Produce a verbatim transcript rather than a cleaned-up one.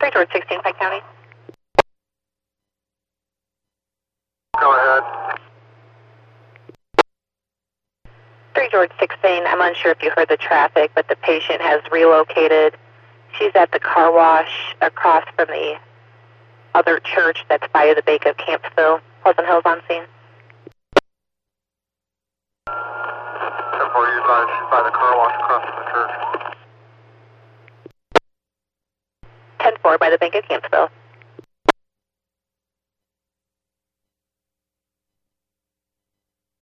three George sixteen, Pike County. Go ahead. three George sixteen, I'm unsure if you heard the traffic, but the patient has relocated. She's at the car wash across from the other church that's by the Bake of Campsville. Pleasant Hills on scene. ten four, you advised she's by the car wash across from the church. ten four by the Bank of Campsville.